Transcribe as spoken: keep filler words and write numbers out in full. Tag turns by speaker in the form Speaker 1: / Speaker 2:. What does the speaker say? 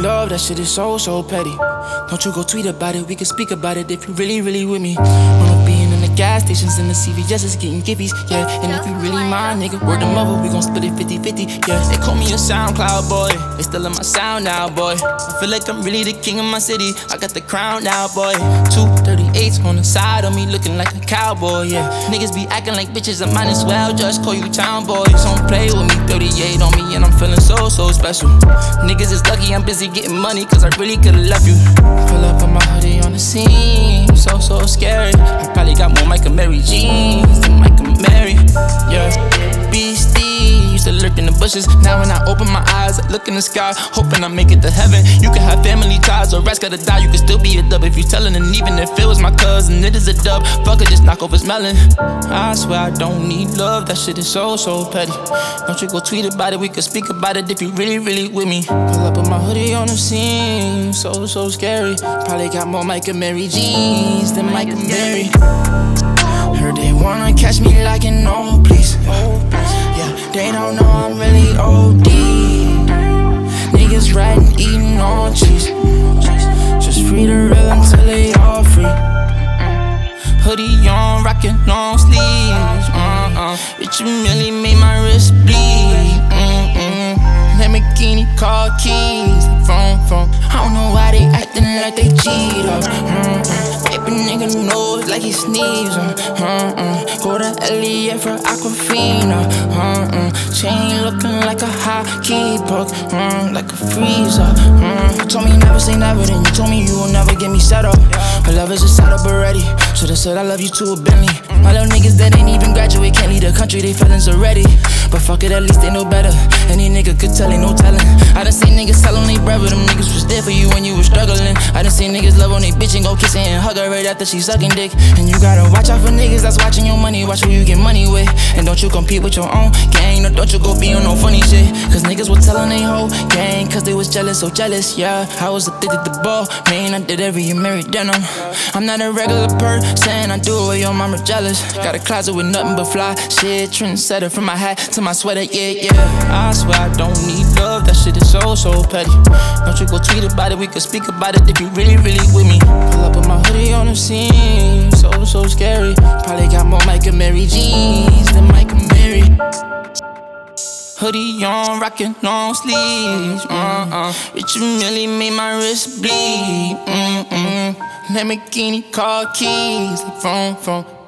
Speaker 1: love, that shit is so, so petty. Don't you go tweet about it, we can speak about it if you really, really with me. Wanna be in the gas stations and the C V S is getting giffies, yeah. And if you really mind, nigga, word them over, we gon' split it fifty fifty, yeah. They call me a SoundCloud boy, they still in my sound now, boy. I feel like I'm really the king of my city, I got the crown now, boy. Two thirty-eights on the side of me, looking like a cowboy, yeah. Niggas be acting like bitches, I might as well just call you town boy. Don't play with me, thirty-eight on me, and I'm feeling so, so special. Niggas is lucky I'm busy getting money, cause I really could've left you. Pull up on my hoodie on the scene, so, so scary. I probably got more Mike and Mary jeans than Mike and Mary, yeah. Beastie, used to lurk in the bushes. Now when I open my eyes, I look in the sky, hoping I make it to heaven. You can have family ties, or rest gotta die, you can still be a dub if you tellin'. And even if it was my cousin, it is a dub. Fuck it, just knock off his melon. I swear I don't need love, that shit is so, so petty. Don't you go tweet about it, we can speak about it if you really, really with me. Pull up with my hoodie on the scene, so, so scary. Probably got more Mike and Mary jeans than Mike and Mary. Heard they wanna catch me like an old police. Yeah, they don't know I'm really O D. Niggas riding, eating on cheese. Just free the real until they all free. Hoodie on, rockin' long sleeves. Uh-uh. Rich and Millie made my wrist bleed. Mm-mm. Lamborghini car keys, phone, phone. I don't know why they acting like they cheat up. Mm-mm. Wipe a nigga nose like he sneezes. Uh-uh. Go to L E F for Aquafina. Uh-uh. Chain looking like a hockey puck, mm, like a freezer. Mm. You told me never say never, then you told me you will never get me set up. Her love is just set up already. Should've said I love you to a Bentley. My little niggas that ain't even graduate can't leave the country, they feelings already. But fuck it, at least they know better. Any nigga could tell, ain't no telling. I done seen niggas tell on they bread, but them niggas was there for you when you was struggling. I done seen niggas love on they bitch and go kiss her and hug her right after she sucking dick. And you gotta watch out for niggas that's watching your money, watch who you get money with. And don't you compete with your own gang, no, don't you go be on no funny shit. Cause niggas was telling they whole gang, cause they was jealous, so jealous, yeah. I was addicted to ball, man, I did every year married denim. I'm not a regular person, I do it when your mama jealous. Got a closet with nothing but fly shit, trendsetter from my hat to my sweater, yeah, yeah. I swear I don't need love, that shit is so, so petty. Don't you go tweet about it, we can speak about it if you really, really with me. Pull up with my hoodie on the scene, so, so scary. Probably got more Mike and Mary jeans than Mike and Mary. Hoodie on, rockin' long sleeves. Uh-uh. Rich and Millie made my wrist bleed. Mm-mm. Lamborghini car keys, like phone, phone.